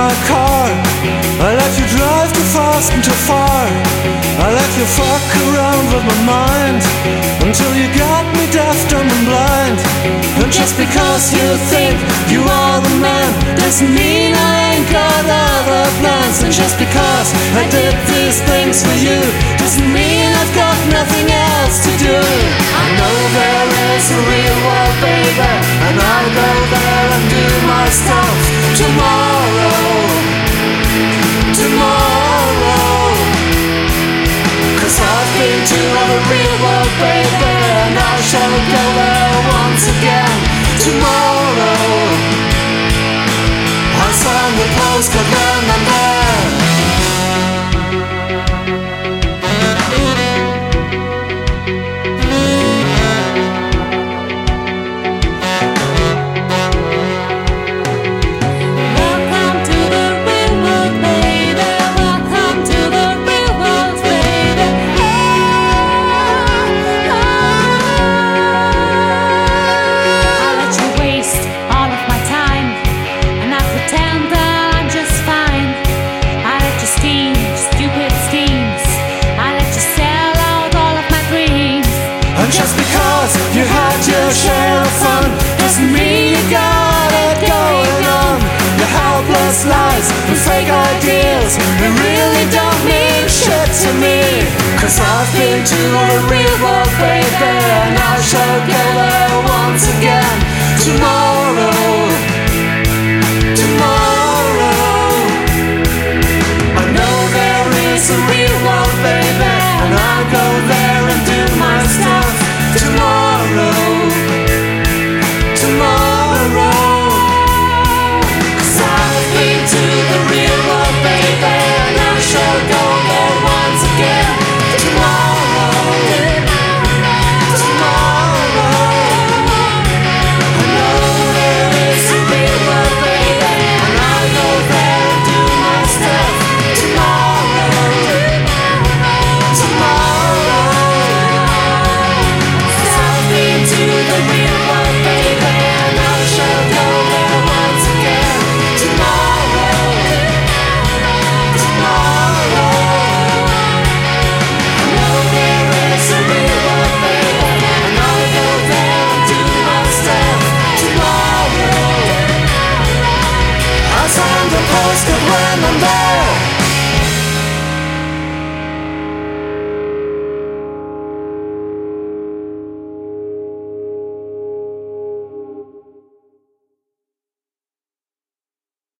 my car. I let you drive too fast and too far. I let you fuck around with my mind until you got me deaf, dumb and blind. And just because you think you are the man doesn't mean I ain't got other plans. And just because I did these things for you doesn't mean I've got nothing else to do. I know there is a real world, baby, and I'll go there and do my stuff tomorrow. Cause I've been to the real world, baby, and I shall go there once again tomorrow. I'll send the postcard then and there. Just because you had your share of fun doesn't mean you got it going on. Your helpless lies and fake ideals, they really don't mean shit to me. Cause I've been to the real world, baby, and I shall go there once again tomorrow. I know there is a real world, baby, and I'll go there and do my stuff tomorrow. Cause I've been to the real world, baby, and I shall go there once again tomorrow. I know there is a real world, baby, and I'll go there and do my stuff tomorrow. To the real world, baby, and I shall go there once again tomorrow. I know there is a real world, baby, and I'll go there and do my stuff tomorrow. I'll send a postcard when I'm there.